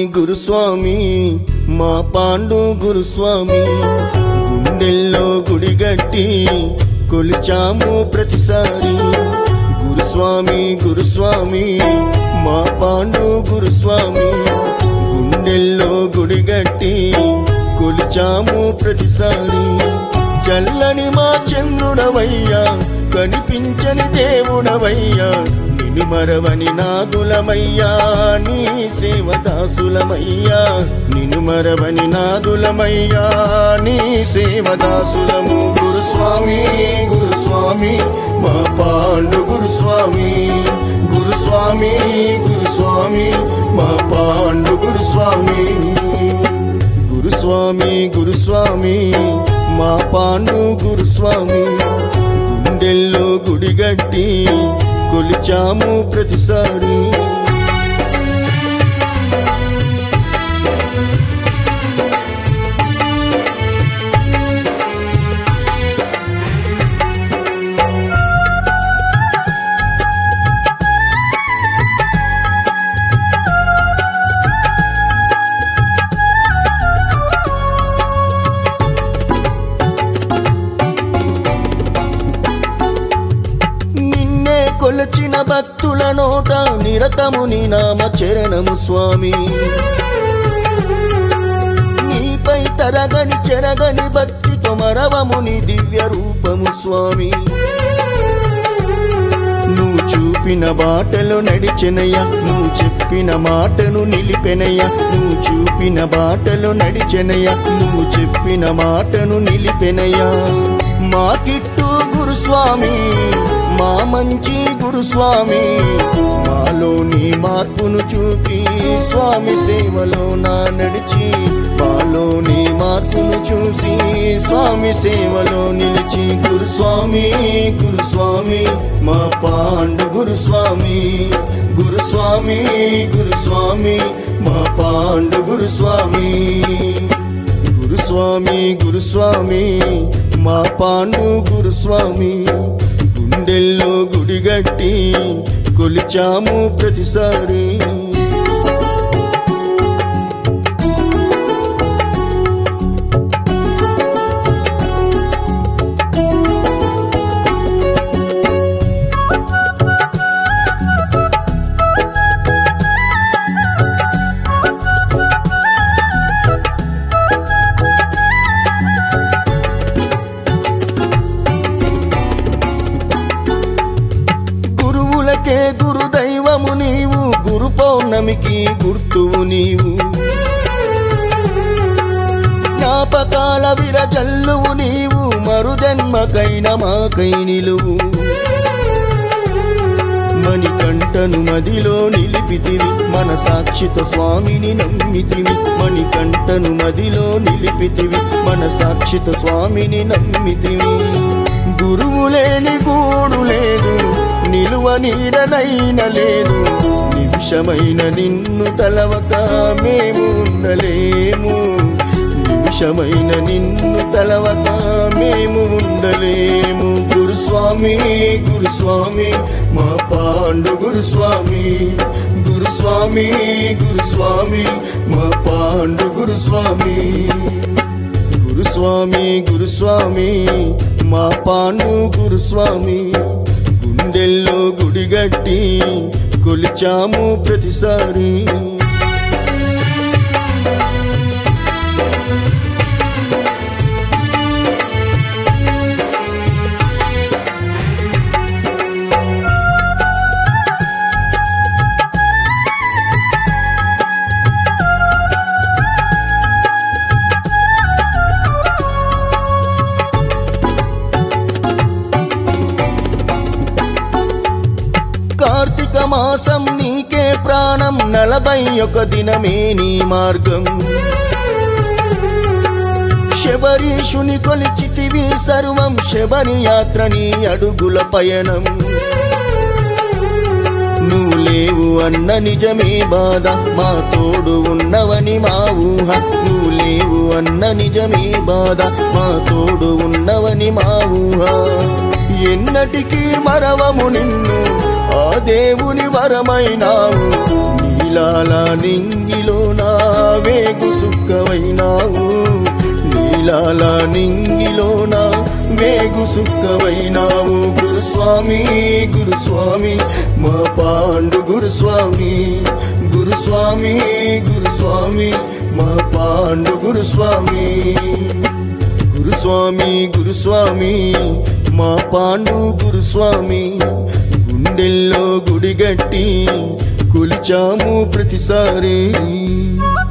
గురుస్వామి మా పాండు గురుస్వామి గుండెల్లో గుడిగట్టి కొలిచాము ప్రతిసారి గురుస్వామి గురుస్వామి మా పాండు గురుస్వామి గుండెల్లో గుడిగట్టి కొలిచాము ప్రతిసారి చల్లని మా చంద్రుడవయ్యా కనిపించని దేవుడవయ్యా నిన్ను మరవని నాదులమయ్యా నీ సేవదాసులమయ్యా నిన్ను మరవని నాదులమయ్యా నీ సేవదాసులము గురుస్వామి గురుస్వామి మా పాండు గురుస్వామి గురుస్వామి గురుస్వామి మా పాండు గురుస్వామి గురుస్వామి గురుస్వామి మా పాండు గురుస్వామి గుండెల్లో గుడిగట్టి కొలిచాము ప్రతిసారి కొలచిన భక్తుల నోట నిరతము నీ నామ చరణము స్వామి నీపై తరగని చెరగని భక్తితో మరవము నీ దివ్య రూపము స్వామి నువ్వు చూపిన బాటలో నడిచెనయ్యా నువ్వు చెప్పిన మాటను నిలిపెనయ్యా నువ్వు చూపిన బాటలో నడిచెనయ్యా నువ్వు చెప్పిన మాటను నిలిపెనయ్యా మా కిట్టు గురుస్వామి మా మంచి గురుస్వామి మాలోని మార్పును చూపి స్వామి సేవలో నా నడిచి మాలోని మార్పును చూసి స్వామి సేవలో నిలిచి గురుస్వామి గురుస్వామి మా పాండు గురుస్వామి గురుస్వామి గురుస్వామి మా పాండు గురుస్వామి గురుస్వామి గురుస్వామి మా పాండు గురుస్వామి గుండెల్లో గుడిగట్టి కొలిచాము ప్రతిసారి గురుదైవము నీవు గురు పౌర్ణమికి గుర్తువు నీవు జ్ఞాపకాల విరజల్లువు నీవు మరుజన్మకైన మాకై నిలువు మణికంఠను మదిలో నిలిపితివి మన సాక్షితో స్వామిని నమ్మితివి మణికంఠను మదిలో నిలిపితివి మన సాక్షితో స్వామిని నమ్మితివి గురువు లేని గూడు లేదు నిలువ నీడనైన లేదు నిమిషమైన నిన్ను తలవక మేము ఉండలేము నిమిషమైన నిన్ను తలవక మేము ఉండలేము గురుస్వామి గురుస్వామి మా పాండు గురుస్వామి గురుస్వామి గురుస్వామి మా పాండు గురుస్వామి గురుస్వామి గురుస్వామి మా పాండు గురుస్వామి గుండెల్లో గుడిగట్టి కొలిచాము ప్రతిసారి కార్తీక మాసం నీకే ప్రాణం 41 దినమే నీ మార్గం శబరీషుని కొలిచితివి సర్వం శబరి యాత్ర నీ అడుగుల పయనం నువ్వు లేవు అన్న నిజమే బాధ మా తోడు ఉన్నవని మా ఊహ నువ్వు లేవు అన్న నిజమే బాధ మా తోడు ఉన్నవని మా ఊహ ఎన్నటికీ మరవము నిన్ను ఆ దేవుని వరమైనావు నీలాల నింగిలో నా వేగు సుక్కవైనావు నీలాల నింగిలో నా వేగు సుక్కవైనావు గురుస్వామి గురుస్వామి మా పాండు గురుస్వామి గురుస్వామి గురుస్వామి మా పాండు గురుస్వామి గురుస్వామి గురుస్వామి మా పాండు గురుస్వామి గుండెల్లో గుడిగట్టి కొలిచాము ప్రతిసారి